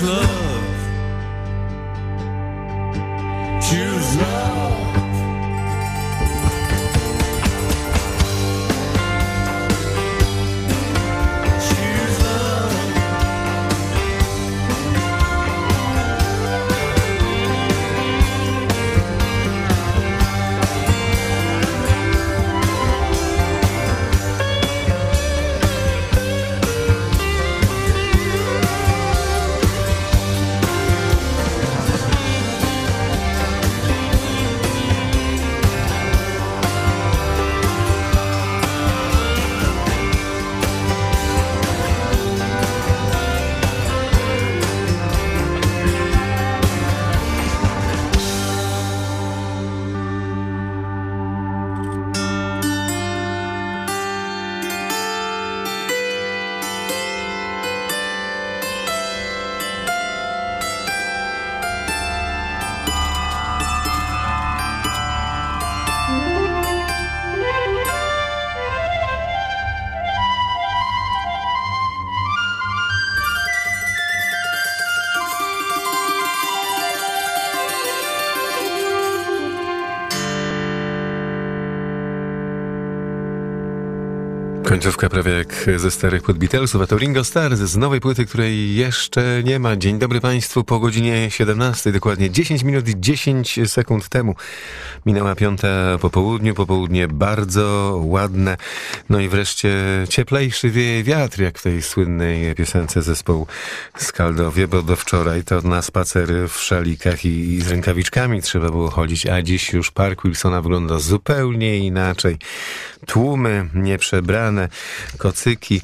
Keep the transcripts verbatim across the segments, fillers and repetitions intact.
love. Choose love. Końcówka prawie jak ze starych płyt Beatlesów, a to Ringo Starr z nowej płyty, której jeszcze nie ma. Dzień dobry Państwu, po godzinie siedemnastej, dokładnie dziesięć minut i dziesięć sekund temu minęła piąta po południu, popołudnie bardzo ładne, no i wreszcie cieplejszy wieje wiatr, jak w tej słynnej piosence zespołu Skaldowie, bo do wczoraj to na spacer w szalikach i, i z rękawiczkami trzeba było chodzić, a dziś już Park Wilsona wygląda zupełnie inaczej. Tłumy nieprzebrane, kocyki,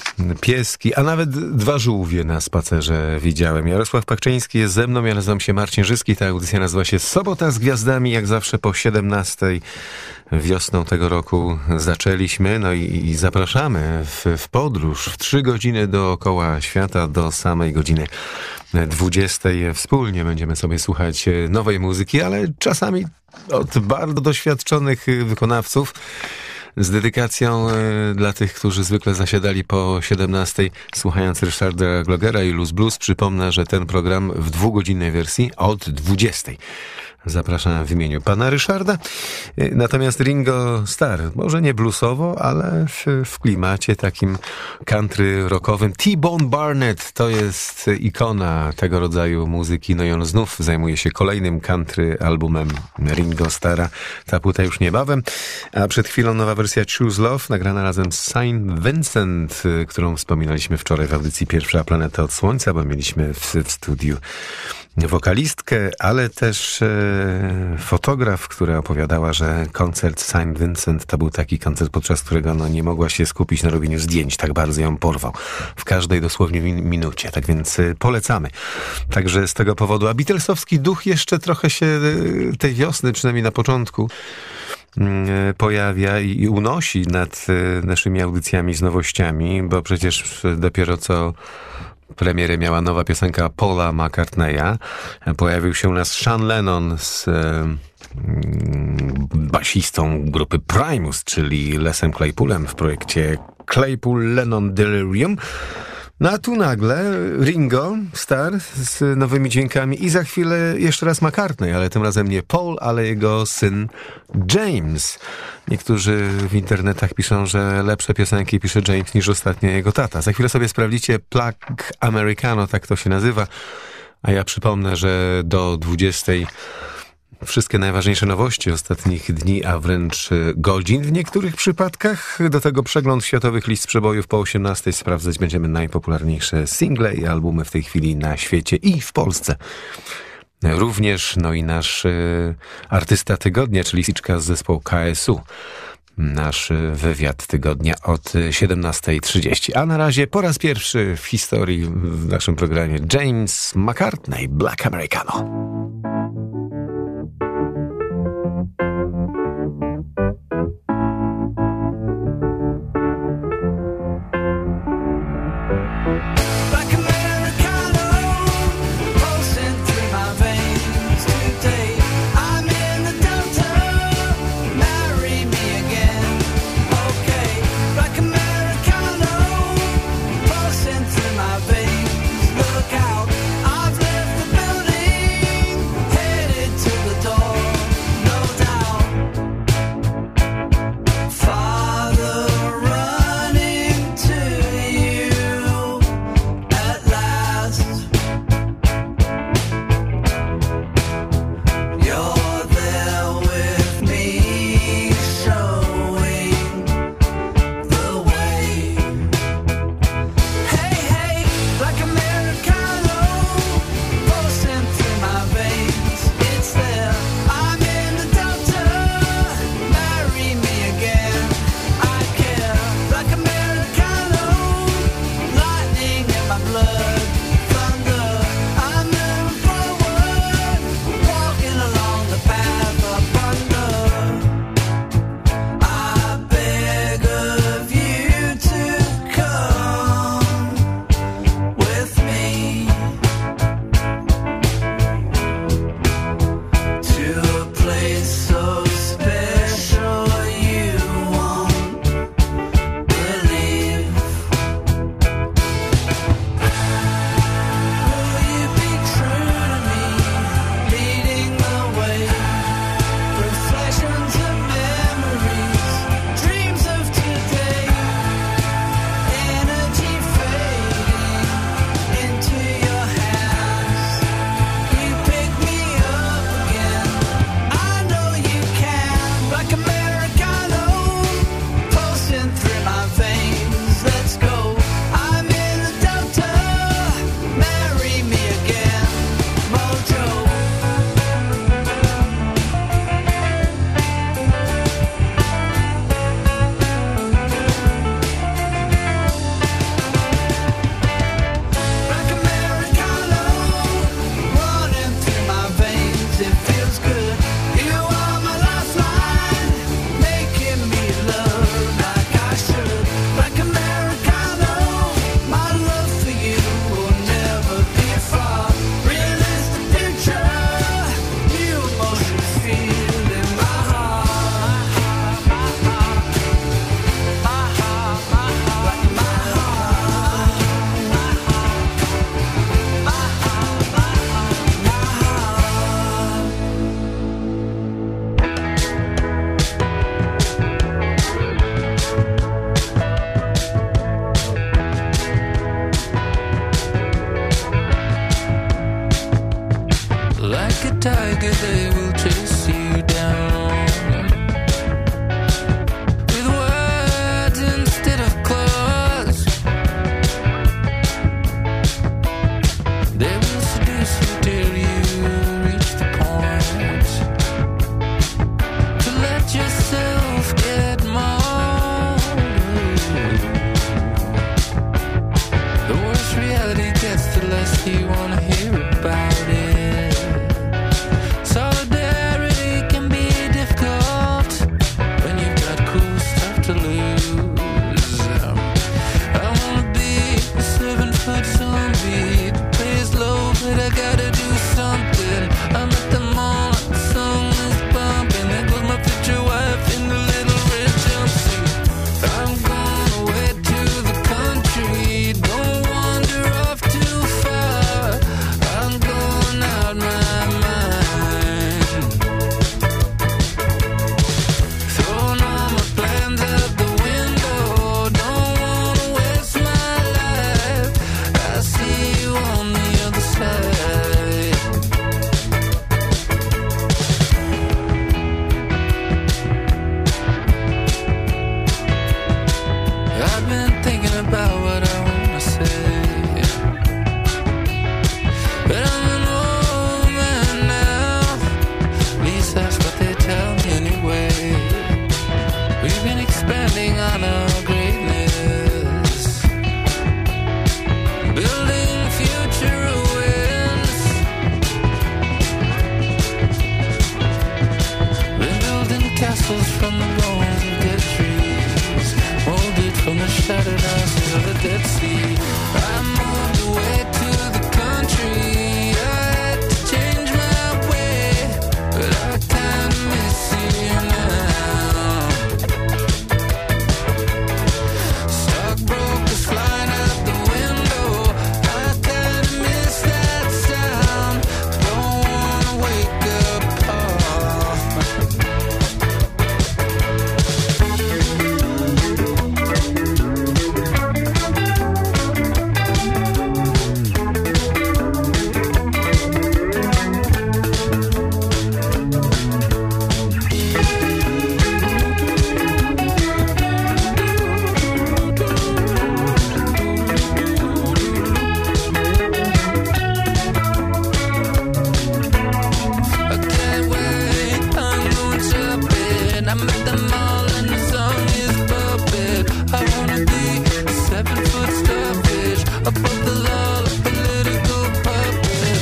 pieski, a nawet dwa żółwie na spacerze widziałem. Jarosław Pakczyński jest ze mną, ja nazywam się Marcin Żyski, ta audycja nazywa się Sobota z Gwiazdami, jak zawsze po siedemnastej wiosną tego roku zaczęliśmy, no i, i zapraszamy w, w podróż w trzy godziny dookoła świata do samej godziny dwudziestej. Wspólnie będziemy sobie słuchać nowej muzyki, ale czasami od bardzo doświadczonych wykonawców, z dedykacją y, dla tych, którzy zwykle zasiadali po siedemnastej, słuchając Richarda Glogera i Luz Blues. Przypomnę, że ten program w dwugodzinnej wersji od dwudziestej. Zapraszam w imieniu pana Richarda. Y, natomiast Ringo Starr, może nie bluesowo, ale w, w klimacie takim country rockowym. T-Bone Barnett to jest ikona tego rodzaju muzyki. No i on znów zajmuje się kolejnym country albumem Ringo Starra. Ta płyta już niebawem. A przed chwilą nowa wersja Choose Love, nagrana razem z Saint Vincent, którą wspominaliśmy wczoraj w audycji Pierwsza Planeta od Słońca, bo mieliśmy w, w studiu wokalistkę, ale też e, fotograf, która opowiadała, że koncert Saint Vincent to był taki koncert, podczas którego no, nie mogła się skupić na robieniu zdjęć, tak bardzo ją porwał. W każdej dosłownie min- minucie, tak więc e, polecamy. Także z tego powodu, a Beatlesowski duch jeszcze trochę się e, tej wiosny, przynajmniej na początku, pojawia i unosi nad naszymi audycjami z nowościami, bo przecież dopiero co premierę miała nowa piosenka Paula McCartneya. Pojawił się u nas Sean Lennon z mm, basistą grupy Primus, czyli Lesem Claypoolem w projekcie Claypool-Lennon Delirium. No a tu nagle Ringo Starr z nowymi dźwiękami i za chwilę jeszcze raz McCartney, ale tym razem nie Paul, ale jego syn James. Niektórzy w internetach piszą, że lepsze piosenki pisze James niż ostatnio jego tata. Za chwilę sobie sprawdzicie, Plug Americano, tak to się nazywa. A ja przypomnę, że do dwudziestej wszystkie najważniejsze nowości ostatnich dni, a wręcz godzin w niektórych przypadkach. Do tego przegląd światowych list przebojów po osiemnastej. Sprawdzać będziemy najpopularniejsze single i albumy w tej chwili na świecie i w Polsce. Również, no i nasz y, artysta tygodnia, czyli Siczka z zespołu K S U. Nasz wywiad tygodnia od siedemnastej trzydzieści. A na razie po raz pierwszy w historii w naszym programie James McCartney, Black Americano. Look out, forget they will chase you down with words instead of claws. They will seduce you till you reach the point to let yourself get mauled. The worse reality gets, the less you wanna hear about it. Solidarity can be difficult when you've got cool stuff to lose. Um, I wanna be a seven-foot zombie. The pay's low, but I gotta do something. I'm at the mall, the song is bumping. There goes my future wife in the little red jumpsuit. I'm going away to the country. Don't wander off too far. I'm going out my mind. Throwing all my plans out the window. Don't wanna waste my life. I'll see you on the other side. I've been thinking about what I wanna say, but I'm an old man now. At least that's what they tell me anyway. We've been expanding on our greatness, building future ruins. Been building castles from the bones of dead trees, molded from the shattered ashes of the Dead Sea. I moved away to the country. I had to change my way, but I kinda miss you now. Stockbrokers flying out the window. I kinda miss that sound. Don't wanna wake up, Paul. I can't wait, I'm going shopping. I'm at the mall and the song is bumping. I wanna be a seven-foot starfish above the law, a political puppet.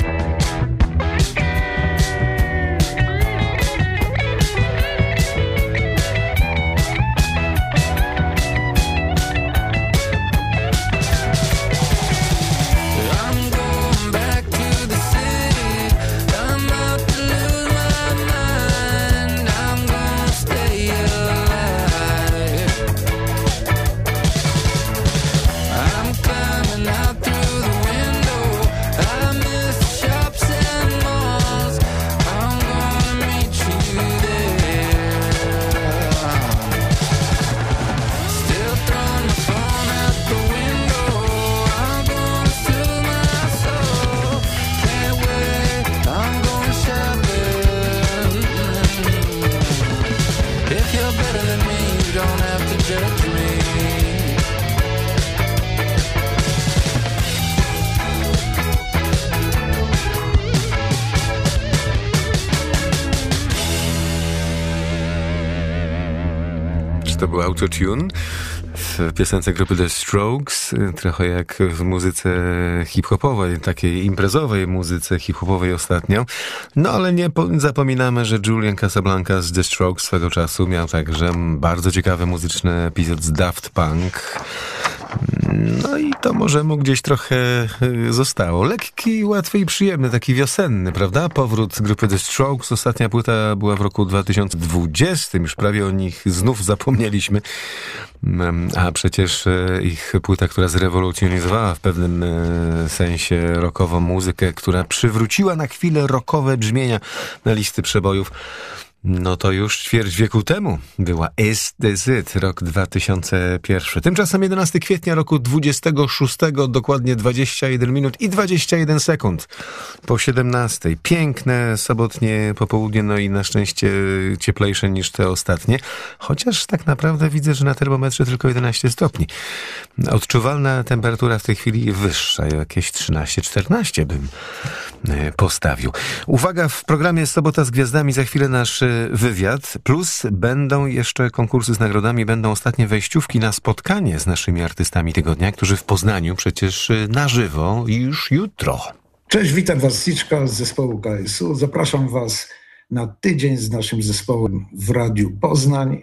I'm going back to the city. I'm about to lose my mind. I'm gonna stay alive. I'm climbing out through the window. I miss shops and malls. I'm gonna meet you there. Still throwing my phone out the window. I'm gonna steal my soul. Can't wait, I'm going shopping. If you're better than me, you don't have to judge me. Czy to był autotune w piosence grupy The Strokes? Trochę jak w muzyce hip-hopowej, takiej imprezowej muzyce hip-hopowej ostatnio. No ale nie po- zapominamy, że Julian Casablancas z The Strokes swego czasu miał także bardzo ciekawy muzyczny epizod z Daft Punk. No i to może mu gdzieś trochę y, zostało. Lekki, łatwy i przyjemny, taki wiosenny, prawda? Powrót grupy The Strokes. Ostatnia płyta była w roku dwa tysiące dwudziestym. Już prawie o nich znów zapomnieliśmy. Mm, A przecież y, ich płyta, która zrewolucjonizowała w pewnym y, sensie rockową muzykę, która przywróciła na chwilę rockowe brzmienia na listy przebojów. No to już ćwierć wieku temu była Is This It, rok dwa tysiące pierwszy. Tymczasem jedenastego kwietnia roku dwudziestego szóstego, dokładnie dwadzieścia jeden minut i dwadzieścia jeden sekund po siedemnastej. Piękne sobotnie popołudnie, no i na szczęście cieplejsze niż te ostatnie. Chociaż tak naprawdę widzę, że na termometrze tylko jedenaście stopni. Odczuwalna temperatura w tej chwili wyższa, jakieś trzynaście czternaście bym postawił. Uwaga, w programie Sobota z Gwiazdami za chwilę nasz wywiad, plus będą jeszcze konkursy z nagrodami, będą ostatnie wejściówki na spotkanie z naszymi artystami tygodnia, którzy w Poznaniu przecież na żywo już jutro. Cześć, witam was, Siczka z zespołu K S U. Zapraszam was na tydzień z naszym zespołem w Radiu Poznań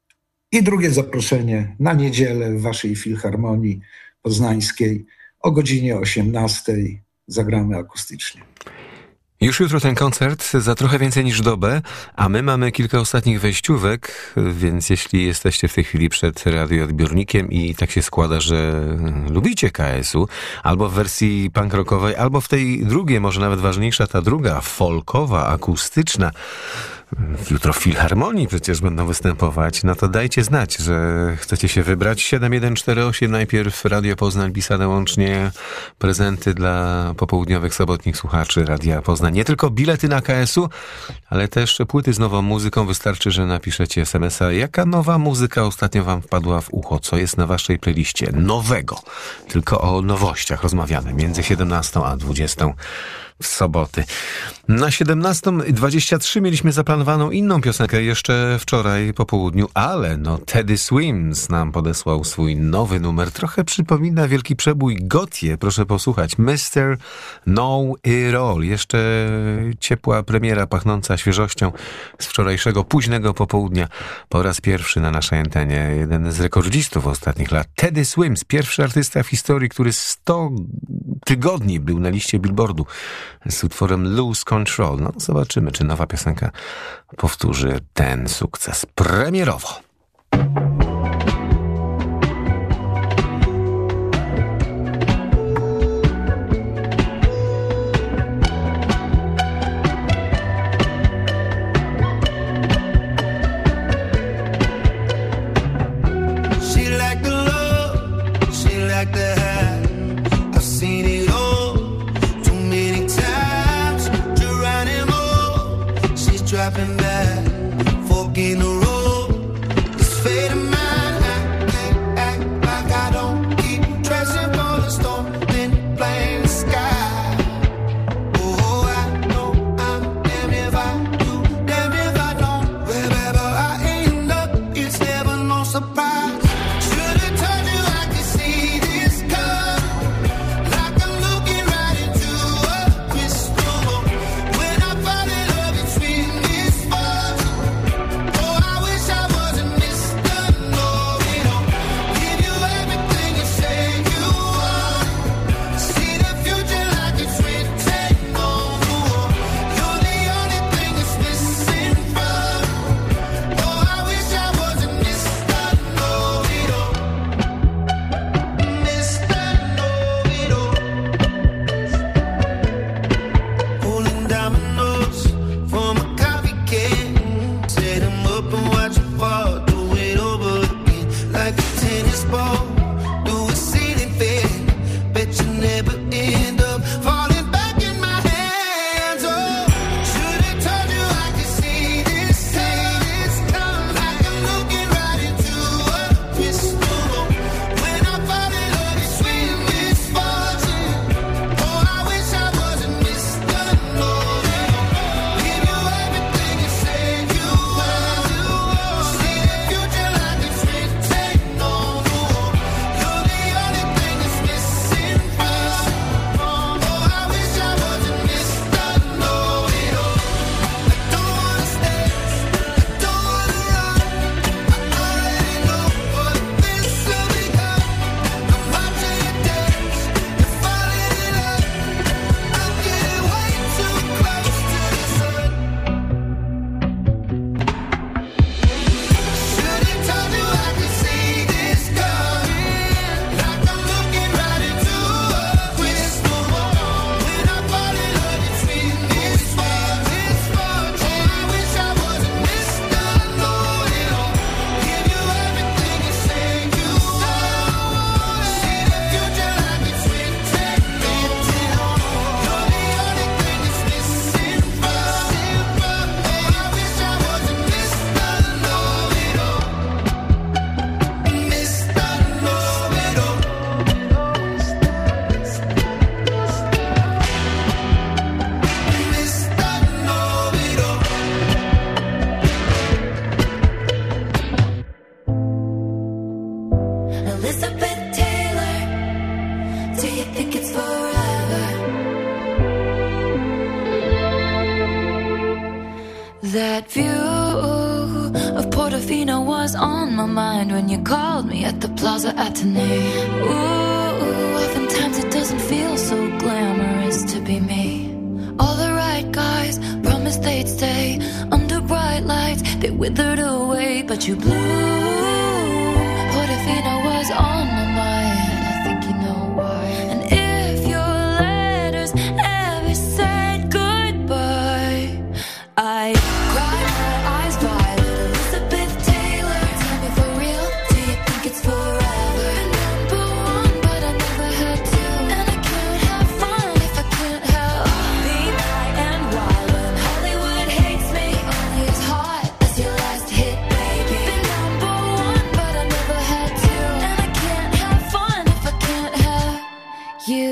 i drugie zaproszenie na niedzielę w waszej Filharmonii Poznańskiej o godzinie osiemnastej. Zagramy akustycznie. Już jutro ten koncert za trochę więcej niż dobę, a my mamy kilka ostatnich wejściówek, więc jeśli jesteście w tej chwili przed radioodbiornikiem i tak się składa, że lubicie K S U, albo w wersji punk rockowej, albo w tej drugiej, może nawet ważniejsza ta druga, folkowa, akustyczna, jutro w Filharmonii przecież będą występować, no to dajcie znać, że chcecie się wybrać. siedem jeden cztery osiem, najpierw Radio Poznań, pisane łącznie, prezenty dla popołudniowych, sobotnich słuchaczy Radia Poznań. Nie tylko bilety na K S U, ale też płyty z nową muzyką. Wystarczy, że napiszecie es em es a, jaka nowa muzyka ostatnio wam wpadła w ucho, co jest na waszej playliście nowego. Tylko o nowościach rozmawiamy między siedemnastą a dwudziestą w soboty. Na siedemnastą dwadzieścia trzy mieliśmy zaplanowaną inną piosenkę jeszcze wczoraj po południu, ale no Teddy Swims nam podesłał swój nowy numer. Trochę przypomina wielki przebój Gotye. Proszę posłuchać. mister Know It All. Jeszcze ciepła premiera pachnąca świeżością z wczorajszego późnego popołudnia. Po raz pierwszy na naszej antenie. Jeden z rekordzistów ostatnich lat. Teddy Swims. Pierwszy artysta w historii, który sto tygodni był na liście Billboardu z utworem Lose Control. No zobaczymy, czy nowa piosenka powtórzy ten sukces premierowo. Dropping back, fork in the road. This fate of mine, I can't act like I don't keep dressing for the storm, then blame the sky. Oh, I know I'm damned if I do, damned if I don't. Wherever I end up, it's never no surprise. Should've told you I could see this coming. view of Portofino was on my mind when you called me at the Plaza Athénée. Ooh, oftentimes it doesn't feel so glamorous to be me. All the right guys promised they'd stay under bright lights. They withered away, but you blew. Portofino was on my mind. I think you know why. And if your letters ever said goodbye, I cried my eyes violet. Elizabeth Taylor, tell me for real, do you think it's forever? Number one, but I never had to. And I can't have fun if I can't have be my and wild. When Hollywood hates me, only as hot as your last hit, baby. Been number one, but I never had to. And I can't have fun if I can't have you.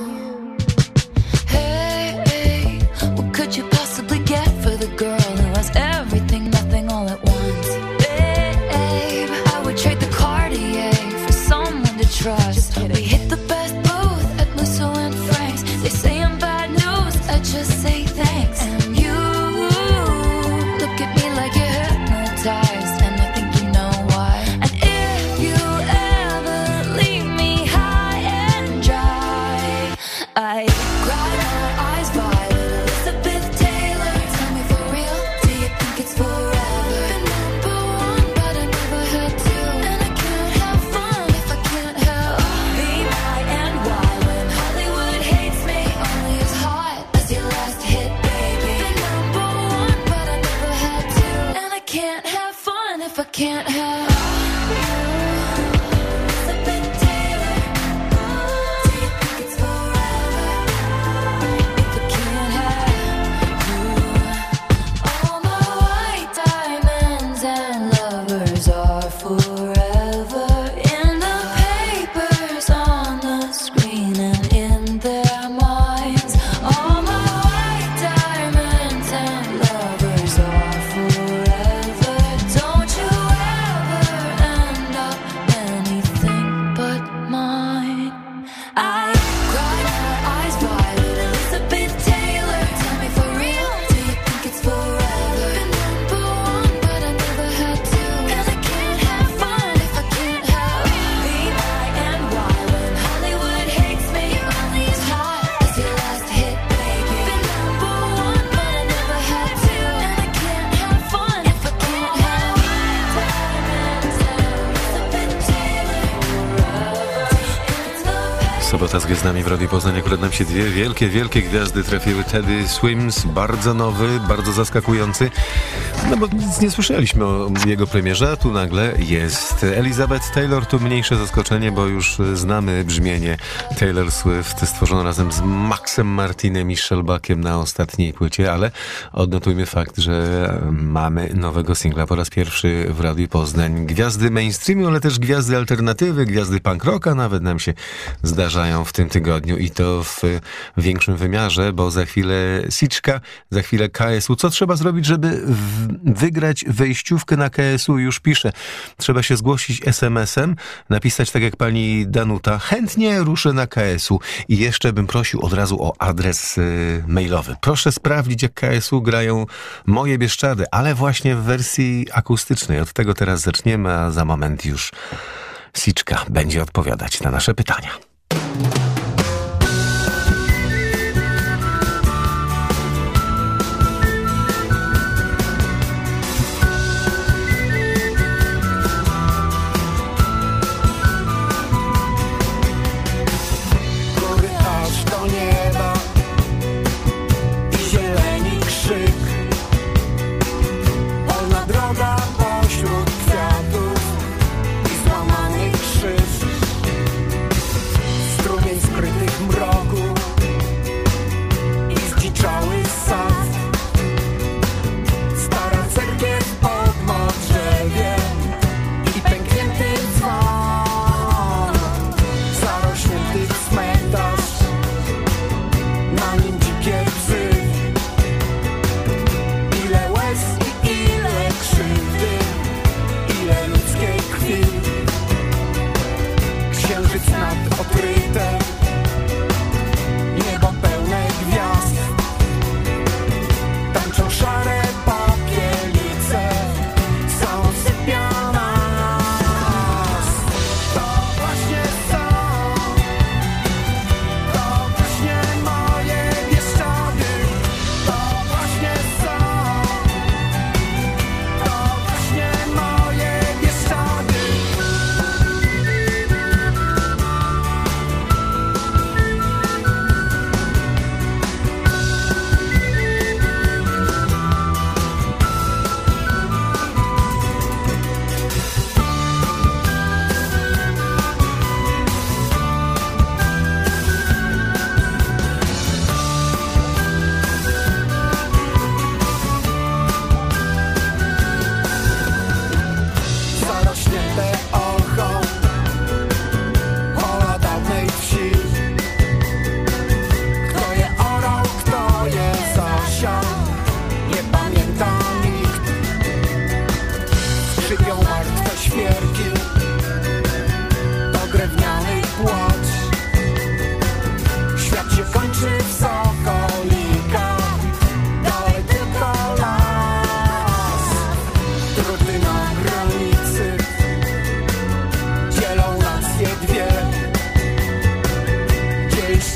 Hey, hey, what could you possibly get for the girl who has everything, nothing all at once? Babe, I would trade the Cartier for someone to trust. We hit the best booth at Musso and Frank's. They say I'm bad news, I just say thanks. And you look at me like you're hypnotized, and I think you know why. And if you ever leave me high and dry, I cry my eyes violet. Elizabeth Taylor, tell me for real, do you think it's forever? Been number one, but I never had to. And I can't have fun if I can't have be my and wild. When Hollywood hates me, only as hot as your last hit, baby. Been number one, but I never had to. And I can't have fun if I can't have you. Elizabeth Taylor, do you think it's forever? If I can't have you. All my white diamonds and lovers are forever in the papers, on the screen, and in their minds. All my white diamonds and lovers are forever. Don't you ever end up anything but mine. I cry my eyes violet. Elizabeth Taylor, tell me for real, do you think it's forever? Been number one, but I never had to. And I can't have fun if I can't have be my and wild. When Hollywood hates me, only as hot as your last hit, baby. Been number one, but I never had to. And I can't have fun if I can't have diamonds and Elizabeth Taylor forever. It's the best. Sobota z gwiazdami w Radiu Poznań. Akurat nam się dwie wielkie, wielkie gwiazdy trafiły. Teddy Swims, bardzo nowy, bardzo zaskakujący. No bo nic nie słyszeliśmy o jego premierze, a tu nagle jest Elizabeth Taylor. Tu mniejsze zaskoczenie, bo już znamy brzmienie Taylor Swift, stworzone razem z Maxem Martinem i Shellbackiem na ostatniej płycie, ale odnotujmy fakt, że mamy nowego singla po raz pierwszy w Radiu Poznań. Gwiazdy mainstreamu, ale też gwiazdy alternatywy, gwiazdy punk rocka nawet nam się zdarzają w tym tygodniu i to w większym wymiarze, bo za chwilę Siczka, za chwilę K S U. Co trzeba zrobić, żeby w- wygrać wejściówkę na K S U? Już piszę. Trzeba się zgłosić es em esem, napisać tak jak pani Danuta. Chętnie ruszę na K S U. I jeszcze bym prosił od razu o adres y, mailowy. Proszę sprawdzić, jak K S U grają Moje Bieszczady, ale właśnie w wersji akustycznej. Od tego teraz zaczniemy, a za moment już Siczka będzie odpowiadać na nasze pytania. Korytarz do nieba i zieleni krzyk. Polna droga pośród kwiatów i złamany krzyż. Strumień skrytych mroku i zdziczały sad. Stara cerkiew pod modrzewiem i pęknięty dzwon. Zarośnięty cmentarz, na nim dzikie psy. Ile łez i ile krzywdy, ile ludzkiej krwi. Księżyc nad okryte, niebo pełne gwiazd. Tańczą szare popielnice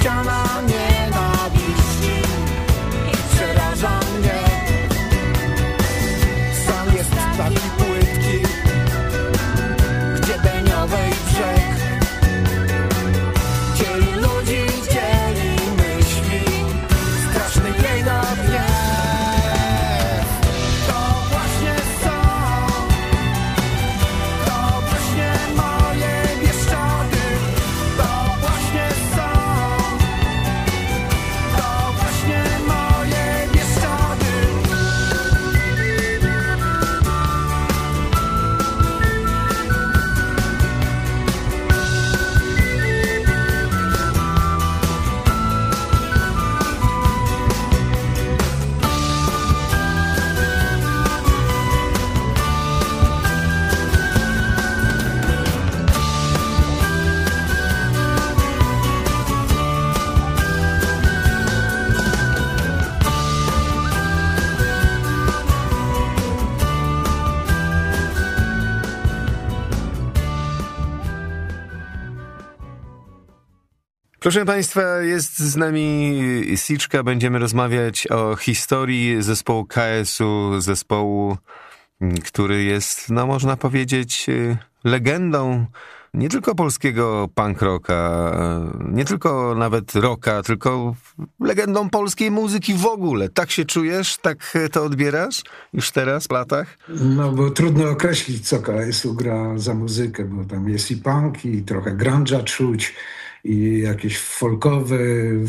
ściana nienawiści i przeraża mnie. Sam jest taki płytki, gdzie Beniowej brzeg dzieli ludzi, dzieli myśli, straszny jej napiew. To właśnie są, to właśnie moje Bieszczady, to właśnie są, to właśnie moje Bieszczady. Proszę Państwa, jest z nami Siczka. Będziemy rozmawiać o historii zespołu K S u, zespołu, który jest, no można powiedzieć, legendą nie tylko polskiego punk rocka, nie tylko nawet rocka, tylko legendą polskiej muzyki w ogóle. Tak się czujesz? Tak to odbierasz już teraz, w latach? No bo trudno określić, co K S u gra za muzykę, bo tam jest i punk, i trochę grunge'a czuć, i jakieś folkowe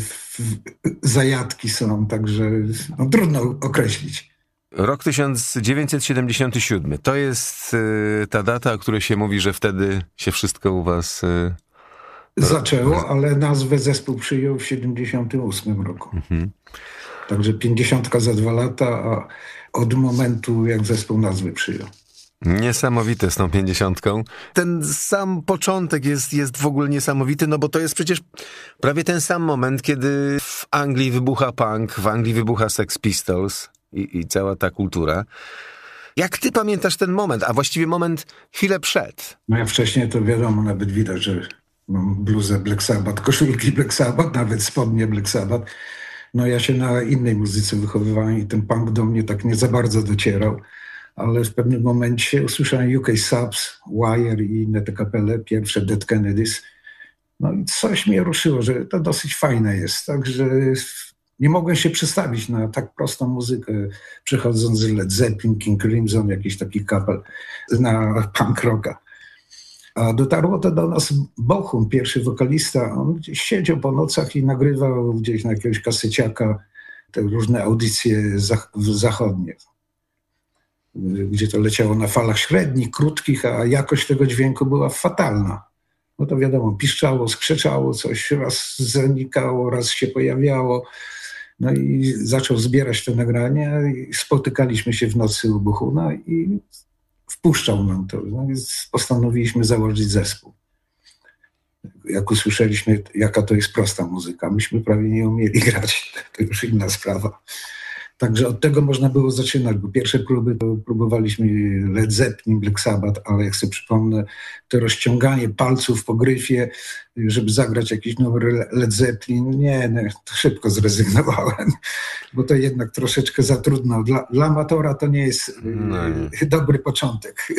zajadki są, także no, trudno określić. Rok tysiąc dziewięćset siedemdziesiąty siódmy. To jest y, ta data, o której się mówi, że wtedy się wszystko u was... Y, zaczęło, ale nazwę zespół przyjął w siedemdziesiątym ósmym roku. Mhm. Także pięćdziesiątka za dwa lata, a od momentu, jak zespół nazwy przyjął. Niesamowite z tą pięćdziesiątką. Ten sam początek jest, jest w ogóle niesamowity, no bo to jest przecież prawie ten sam moment, kiedy w Anglii wybucha punk, w Anglii wybucha Sex Pistols i, i cała ta kultura. Jak ty pamiętasz ten moment, a właściwie moment chwilę przed? No ja wcześniej to wiadomo, nawet widać, że mam bluzę Black Sabbath, koszulki Black Sabbath, nawet spodnie Black Sabbath. No ja się na innej muzyce wychowywałem i ten punk do mnie tak nie za bardzo docierał. Ale w pewnym momencie usłyszałem U K Subs, Wire i inne te kapele, pierwsze Dead Kennedys. No i coś mnie ruszyło, że to dosyć fajne jest. Także nie mogłem się przestawić na tak prostą muzykę, przechodząc z Led Zeppelin, King Crimson, jakiś taki kapel, na punk rocka. A dotarło to do nas Bochum, pierwszy wokalista. On gdzieś siedział po nocach i nagrywał gdzieś na jakiegoś kaseciaka te różne audycje zach- zachodnie, gdzie to leciało na falach średnich, krótkich, a jakość tego dźwięku była fatalna. No to wiadomo, piszczało, skrzeczało coś, raz zanikało, raz się pojawiało. No i zaczął zbierać te nagrania i spotykaliśmy się w nocy u Bochuna i wpuszczał nam to. No więc postanowiliśmy założyć zespół. Jak usłyszeliśmy, jaka to jest prosta muzyka, myśmy prawie nie umieli grać, to już inna sprawa. Także od tego można było zaczynać, bo pierwsze próby to próbowaliśmy Led Zeppelin, Black Sabbath, ale jak sobie przypomnę, to rozciąganie palców po gryfie, żeby zagrać jakiś numer Led Zeppelin, nie, nie to szybko zrezygnowałem, bo to jednak troszeczkę za trudno. Dla, dla amatora to nie jest no nie. dobry początek.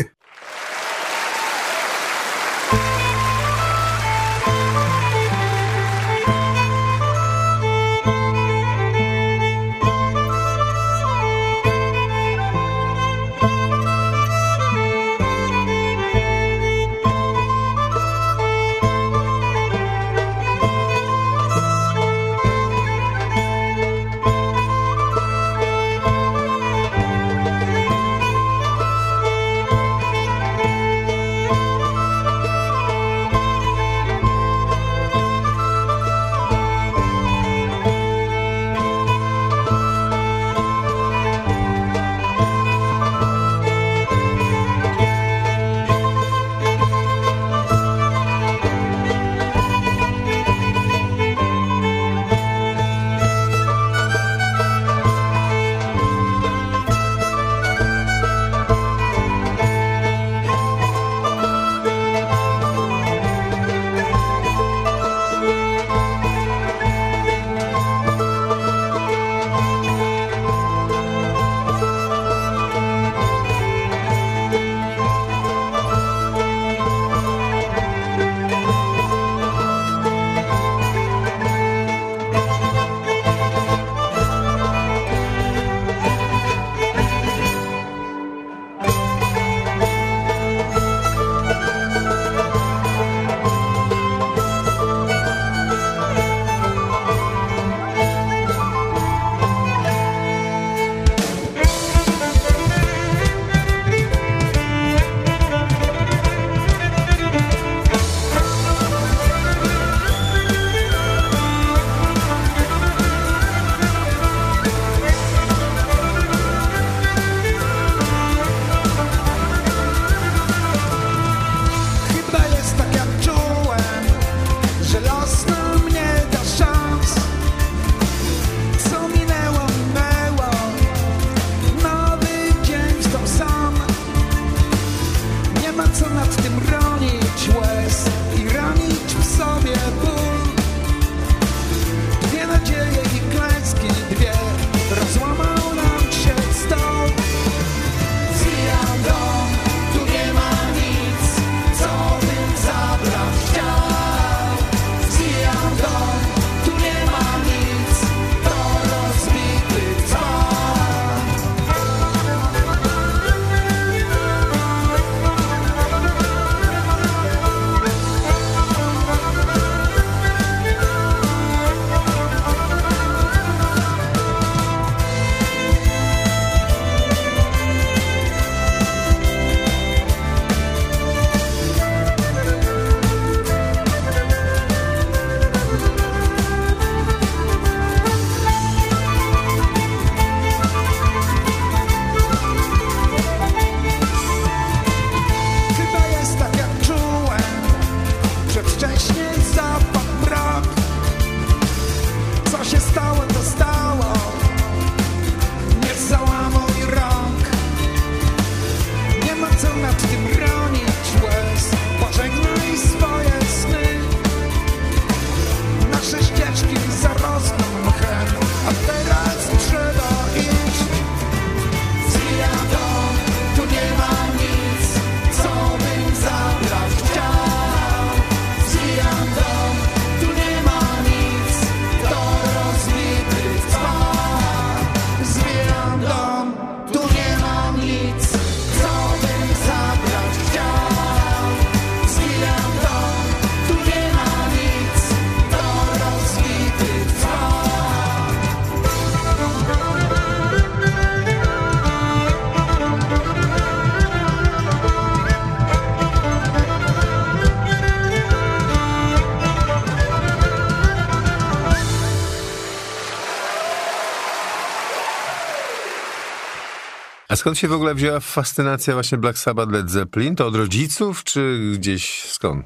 A skąd się w ogóle wzięła fascynacja właśnie Black Sabbath, Led Zeppelin? To od rodziców, czy gdzieś skąd?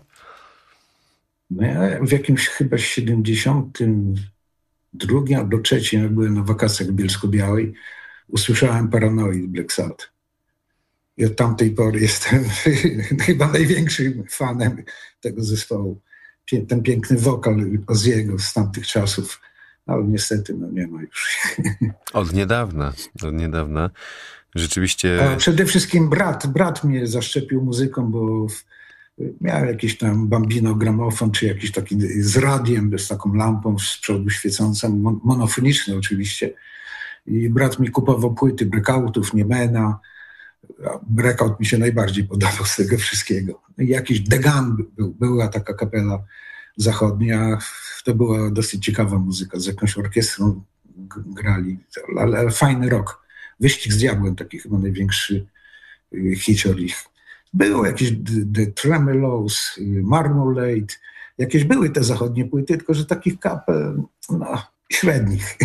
No ja w jakimś chyba siedemdziesiątym drugim albo trzecim, jak byłem na wakacjach w Bielsko-Białej, usłyszałem Paranoid Black Sabbath. I od tamtej pory jestem chyba największym fanem tego zespołu. Pie- ten piękny wokal Ozzy'ego z tamtych czasów, ale niestety no nie ma już. Od niedawna, od niedawna. Rzeczywiście... A przede wszystkim brat, brat mnie zaszczepił muzyką, bo w, miałem jakiś tam Bambino gramofon, czy jakiś taki z radiem, z taką lampą z przodu świecącą, mon- monofoniczny oczywiście. I brat mi kupował płyty Breakoutów, Niemena. Breakout mi się najbardziej podobał z tego wszystkiego. I jakiś The Gun był, była taka kapela zachodnia. To była dosyć ciekawa muzyka, z jakąś orkiestrą g- grali, ale, ale fajny rock. Wyścig z diabłem, taki chyba największy y, hicior ich. Było jakieś The, the Tremeloes, y, Marmalade, jakieś były te zachodnie płyty, tylko że takich kapel, no, średnich.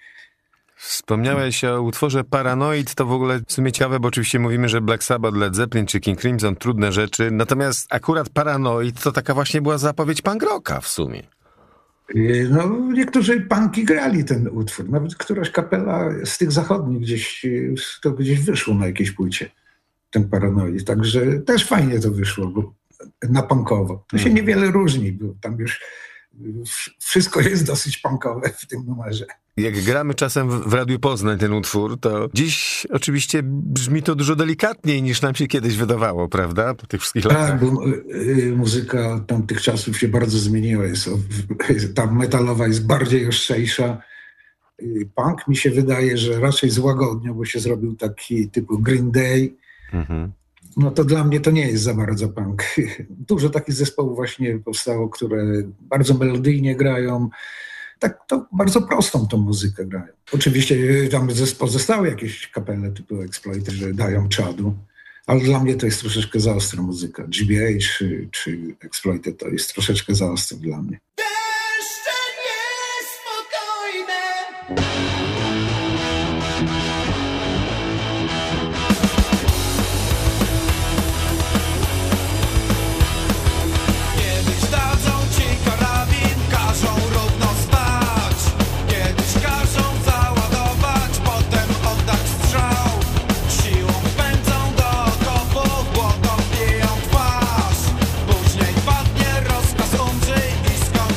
Wspomniałeś o utworze Paranoid, to w ogóle w sumie ciekawe, bo oczywiście mówimy, że Black Sabbath, Led Zeppelin czy King Crimson, trudne rzeczy, natomiast akurat Paranoid to taka właśnie była zapowiedź punk rocka w sumie. Y, No, niektórzy punki grali ten utwór, nawet któraś kapela z tych zachodnich gdzieś, y, to gdzieś wyszło na jakiejś płycie, ten Paranoid, także też fajnie to wyszło, bo na punkowo. To się Mhm. niewiele różni, bo tam już y, wsz- wszystko jest dosyć punkowe w tym numerze. Jak gramy czasem w w Radiu Poznań ten utwór, to dziś oczywiście brzmi to dużo delikatniej niż nam się kiedyś wydawało, prawda? Po tych wszystkich latach. Tak, bo y, muzyka tamtych czasów się bardzo zmieniła. Jest, o- w- ta metalowa jest bardziej ostrzejsza. Y, Punk mi się wydaje, że raczej złagodniał, bo się zrobił taki typu Green Day. Mhm. No to dla mnie to nie jest za bardzo punk. Dużo takich zespołów właśnie powstało, które bardzo melodyjnie grają. Tak to bardzo prostą tą muzykę grają. Oczywiście y, tam zes- pozostały jakieś kapele typu Exploited, że dają czadu. Ale dla mnie to jest troszeczkę za ostra muzyka. G B H czy, czy Exploited to jest troszeczkę za ostre dla mnie. Deszcze niespokojne. Kiedyś dadzą ci karabin, każą równo stać. Kiedyś każą załadować, potem oddać strzał. Siłą pędzą do okopu, błotą biją twarz. Później padnie rozkaz umrzyj i skończ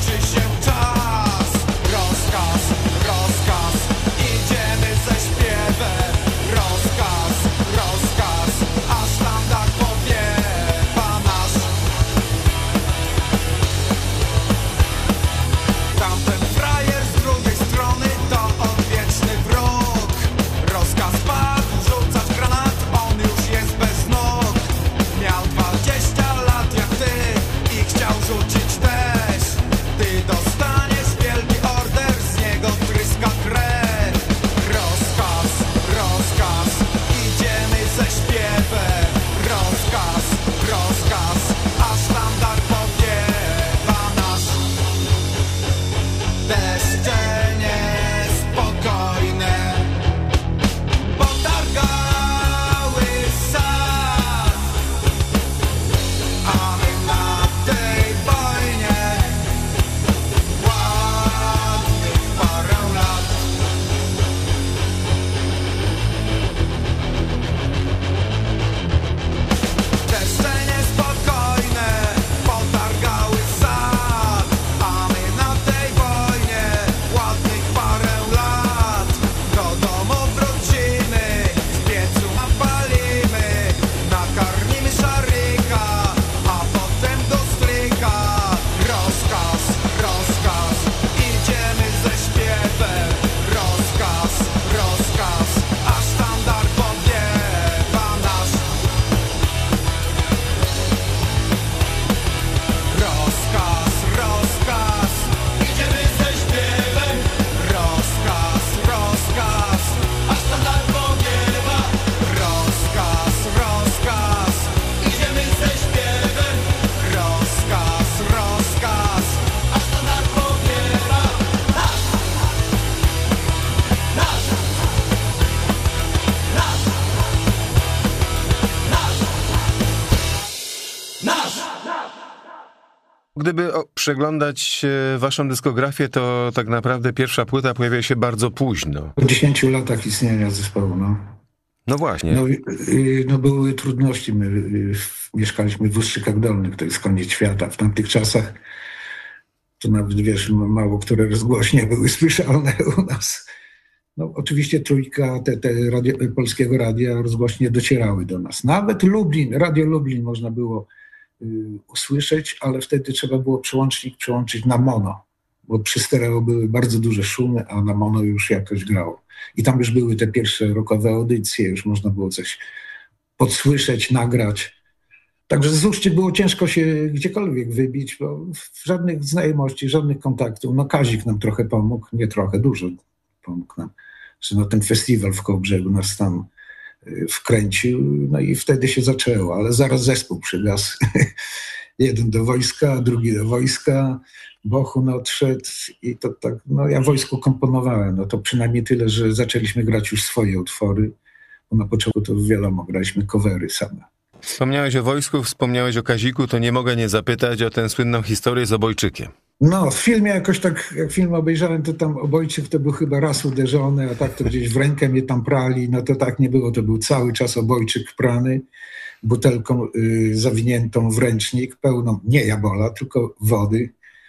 gdyby o, przeglądać e, waszą dyskografię, to tak naprawdę pierwsza płyta pojawia się bardzo późno. Po dziesięciu latach istnienia zespołu, no. No właśnie. No, y, no były trudności. My y, mieszkaliśmy w Ustrzykach Dolnych, to jest koniec świata. W tamtych czasach to nawet, wiesz, mało które rozgłośnie były słyszalne u nas. No oczywiście trójka, te, te radio, polskiego radia rozgłośnie docierały do nas. Nawet Lublin, Radio Lublin można było y, usłyszeć, ale wtedy trzeba było przełącznik przełączyć na mono, bo przy stereo były bardzo duże szumy, a na mono już jakoś grało. I tam już były te pierwsze rockowe audycje, już można było coś podsłyszeć, nagrać. Także z Uszczy było ciężko się gdziekolwiek wybić, bo żadnych znajomości, żadnych kontaktów. No Kazik nam trochę pomógł, nie trochę, dużo pomógł nam, że no ten festiwal w Kołbrzegu nas tam wkręcił, no i wtedy się zaczęło, ale zaraz zespół przygasł. Jeden do wojska, drugi do wojska, Bochun odszedł i to tak, no ja wojsku komponowałem, no to przynajmniej tyle, że zaczęliśmy grać już swoje utwory, bo na początku to wiadomo, graliśmy covery same. Wspomniałeś o wojsku, wspomniałeś o Kaziku, to nie mogę nie zapytać o tę słynną historię z Obojczykiem. No, w filmie jakoś tak, jak film obejrzałem, to tam Obojczyk to był chyba raz uderzony, a tak to gdzieś w rękę mnie tam prali, no to tak nie było, to był cały czas Obojczyk prany, butelką y, zawiniętą w ręcznik, pełną nie jabola, tylko wody.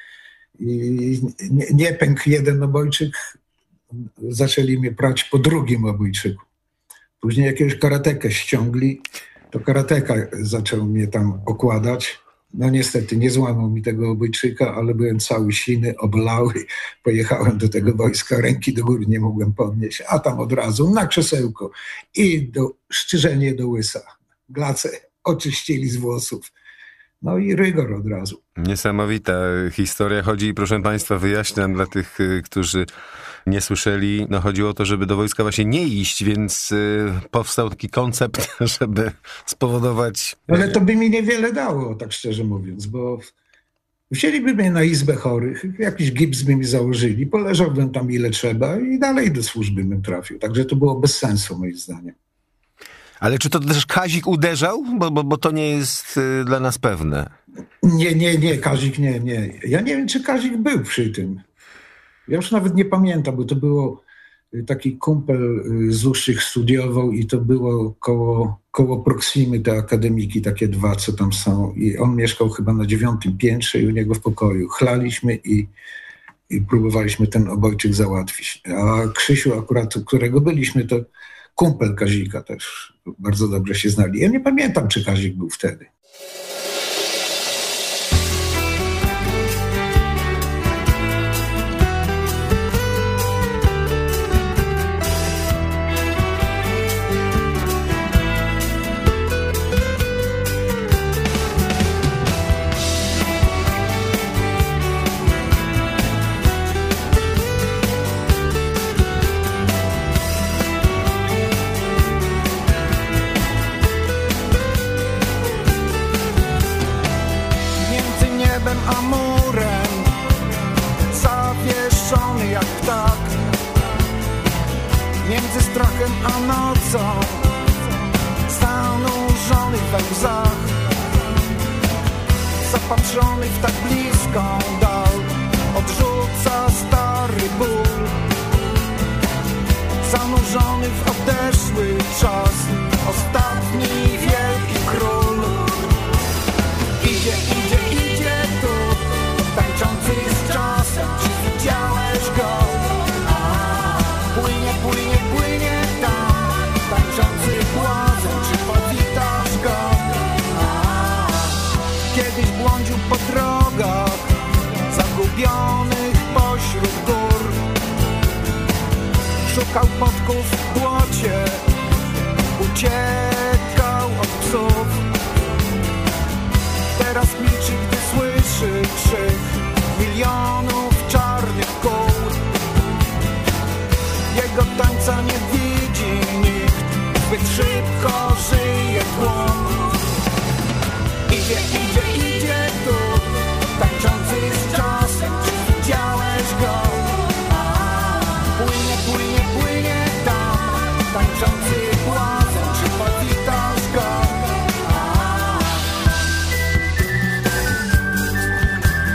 I nie, nie pękł jeden Obojczyk, zaczęli mnie prać po drugim Obojczyku. Później jakiegoś karatekę ściągli, to karateka zaczął mnie tam okładać. No niestety nie złamał mi tego Obojczyka, ale byłem cały siny, oblały. Pojechałem do tego wojska, ręki do góry nie mogłem podnieść, a tam od razu na krzesełko i do, szczyżenie do łysa. Glace oczyścili z włosów. No i rygor od razu. Niesamowita historia. Chodzi, proszę państwa, wyjaśniam dla tych, którzy nie słyszeli, no chodziło o to, żeby do wojska właśnie nie iść, więc y, powstał taki koncept, żeby spowodować... Ale to by mi niewiele dało, tak szczerze mówiąc, bo wzięliby mnie na izbę chorych, jakiś gips by mi założyli, poleżałbym tam ile trzeba i dalej do służby bym trafił. Także to było bez sensu, moim zdaniem. Ale czy to też Kazik uderzał? Bo, bo, bo to nie jest y, dla nas pewne. Nie, nie, nie, Kazik nie, nie. Ja nie wiem, czy Kazik był przy tym. Ja już nawet nie pamiętam, bo to było taki kumpel z Uszczych studiował i to było koło, koło Proximy, te akademiki, takie dwa, co tam są. I on mieszkał chyba na dziewiątym piętrze i u niego w pokoju. Chlaliśmy i, i próbowaliśmy ten Obojczyk załatwić. A Krzysiu akurat, u którego byliśmy, to kumpel Kazika też bardzo dobrze się znali. Ja nie pamiętam, czy Kazik był wtedy. Zapatrzony w tak bliską dal, odrzuca stary ból. Zanurzony w odeszły czas, ostatni wielki król. Idzie, idzie, idzie tu, tańczący z czasem, czy widziałeś go? Płynie, płynie, płynie tam, tańczący błazen, czy powitasz go? Kiedyś błądził po drogach zagubionych pośród gór. Szukał podków w błocie, uciekał od psów. Teraz milczy, gdy słyszy krzyk milionów czarnych kół. Jego tańca nie widzi nikt, zbyt szybko żyje tłum. Idzie, idzie, idzie tu, tańczący z czasem, czy widziałeś go? Płynie, płynie, płynie tam, tańczący błazen, czy powitasz go?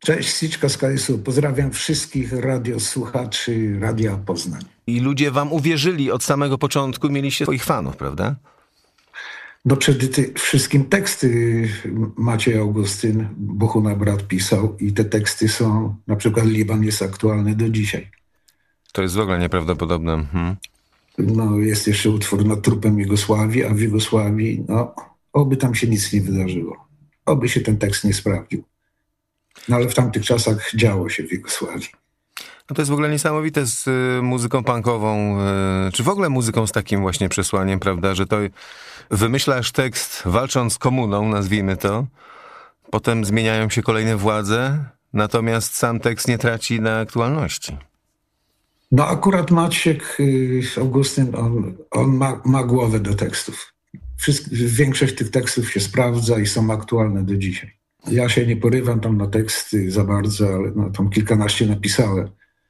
Cześć, Siczka z K S U. Pozdrawiam wszystkich radiosłuchaczy Radia Poznań. I ludzie wam uwierzyli od samego początku, mieliście swoich fanów, prawda? No przede ty, wszystkim teksty Maciej Augustyn, Bohuna brat, pisał i te teksty są, na przykład Liban jest aktualny do dzisiaj. To jest w ogóle nieprawdopodobne. Hmm. No jest jeszcze utwór Nad trupem Jugosławii, a w Jugosławii, no oby tam się nic nie wydarzyło. Oby się ten tekst nie sprawdził. No ale w tamtych czasach działo się w Jugosławii. No to jest w ogóle niesamowite z y, muzyką punkową, y, czy w ogóle muzyką z takim właśnie przesłaniem, prawda, że to wymyślasz tekst walcząc z komuną, nazwijmy to, potem zmieniają się kolejne władze, natomiast sam tekst nie traci na aktualności. No akurat Maciek y, Augustyn, on, on ma, ma głowę do tekstów. Wszystk- większość tych tekstów się sprawdza i są aktualne do dzisiaj. Ja się nie porywam tam na teksty za bardzo, ale no, tam kilkanaście napisałem.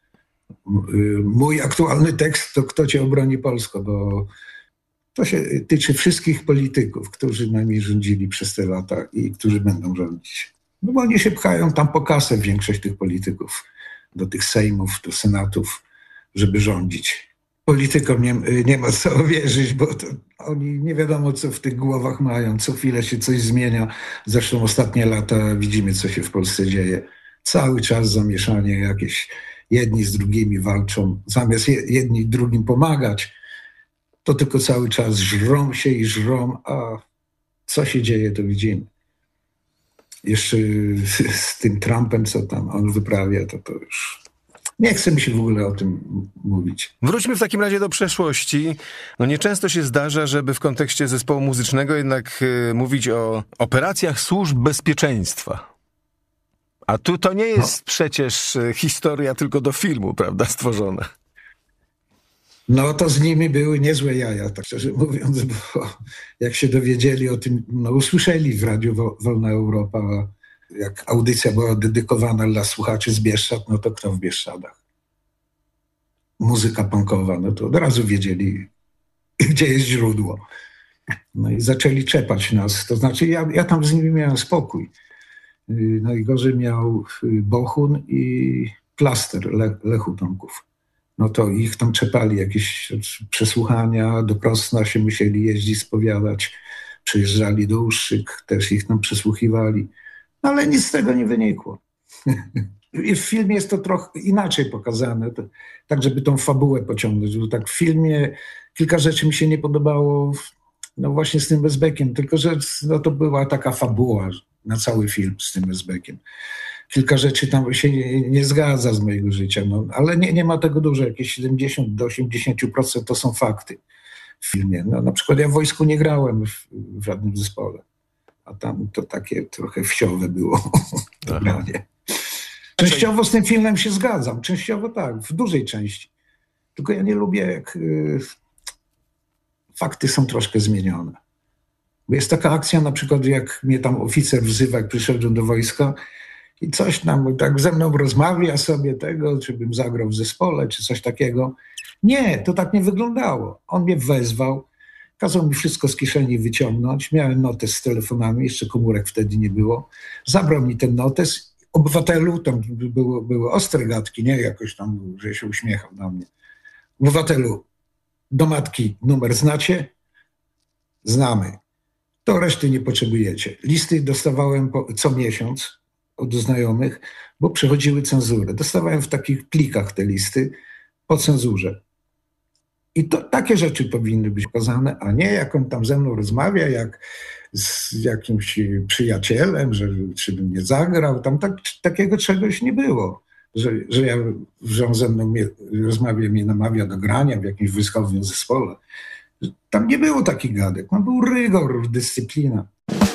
Mój aktualny tekst to Kto cię obroni Polsko, bo to się tyczy wszystkich polityków, którzy nami rządzili przez te lata i którzy będą rządzić. No bo oni się pchają tam po kasę, większość tych polityków, do tych sejmów, do senatów, żeby rządzić. Politykom nie, nie ma co wierzyć, bo to oni nie wiadomo, co w tych głowach mają. Co chwilę się coś zmienia. Zresztą ostatnie lata widzimy, co się w Polsce dzieje. Cały czas zamieszanie jakieś. Jedni z drugimi walczą. Zamiast jedni drugim pomagać, to tylko cały czas żrą się i żrą, a co się dzieje, to widzimy. Jeszcze z tym Trumpem, co tam on wyprawia, to to już... Nie chce mi się w ogóle o tym mówić. Wróćmy w takim razie do przeszłości. No nieczęsto się zdarza, żeby w kontekście zespołu muzycznego jednak y, mówić o operacjach służb bezpieczeństwa. A tu to nie jest no. przecież historia tylko do filmu, prawda, stworzona. No to z nimi były niezłe jaja, tak szczerze mówiąc, bo jak się dowiedzieli o tym, no usłyszeli w Radiu Wolna Europa, jak audycja była dedykowana dla słuchaczy z Bieszczad, no to kto w Bieszczadach? Muzyka punkowa, no to od razu wiedzieli, gdzie jest źródło. No i zaczęli czepać nas. To znaczy ja, ja tam z nimi miałem spokój. Najgorzej miał Bohun i Plaster, Le, Lechu Tomków. No to ich tam czepali, jakieś przesłuchania, do Krosna się musieli jeździć, spowiadać. Przyjeżdżali do Ustrzyk, też ich tam przesłuchiwali. No ale nic z tego nie wynikło. I w filmie jest to trochę inaczej pokazane, to, tak żeby tą fabułę pociągnąć. Bo tak w filmie kilka rzeczy mi się nie podobało, no właśnie z tym Westbeckiem, tylko że no to była taka fabuła na cały film z tym Westbeckiem. Kilka rzeczy tam się nie, nie zgadza z mojego życia, no, ale nie, nie ma tego dużo, jakieś siedemdziesiąt do osiemdziesięciu procent to są fakty w filmie. No, na przykład ja w wojsku nie grałem w, w żadnym zespole. A tam to takie trochę wsiowe było granie. Częściowo z tym filmem się zgadzam. Częściowo tak, w dużej części. Tylko ja nie lubię, jak y, fakty są troszkę zmienione. Bo jest taka akcja, na przykład jak mnie tam oficer wzywa, jak przyszedłem do wojska i coś tam tak ze mną rozmawia sobie tego, czy bym zagrał w zespole, czy coś takiego. Nie, to tak nie wyglądało. On mnie wezwał, kazał mi wszystko z kieszeni wyciągnąć. Miałem notes z telefonami, jeszcze komórek wtedy nie było. Zabrał mi ten notes. Obywatelu, tam było, były ostre gadki, nie jakoś tam, że się uśmiechał na mnie. Obywatelu, do matki numer znacie? Znamy. To reszty nie potrzebujecie. Listy dostawałem po, co miesiąc od znajomych, bo przechodziły cenzurę. Dostawałem w takich plikach te listy po cenzurze. I to takie rzeczy powinny być pokazane, a nie jak on tam ze mną rozmawia, jak z jakimś przyjacielem, że czy bym nie zagrał. Tam tak, takiego czegoś nie było. Że, że, ja, że on ze mną mnie, rozmawia, mnie namawia do grania w jakimś wojskowym zespole. Tam nie było takich gadek. Tam był rygor, dyscyplina.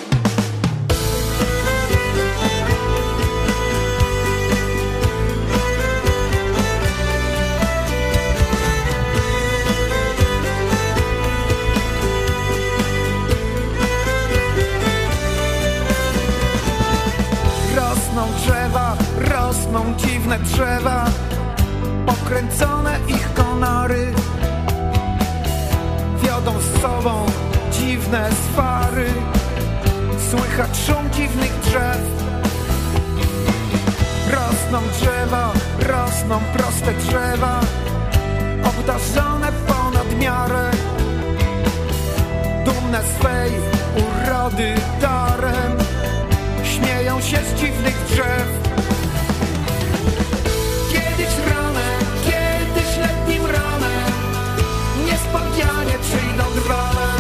Rosną dziwne drzewa, pokręcone ich konory, wiodą z sobą dziwne swary. Słychać szum dziwnych drzew, Rosną drzewa, rosną proste drzewa, obdarzone ponad miarę, dumne swej urody darem, śmieją się z dziwnych drzew. Kiedyś ranem, kiedyś letnim ranem, niespodzianie przyjdą drwale,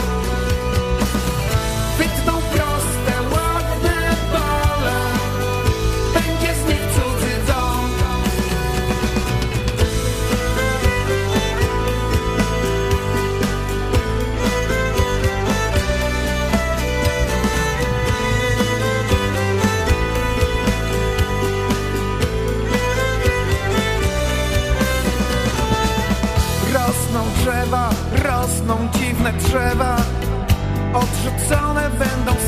wytną proste, ładne pole, będzie z nich cudzy dom. Rosną drzewa, rosną dziwne drzewa, odrzucone będą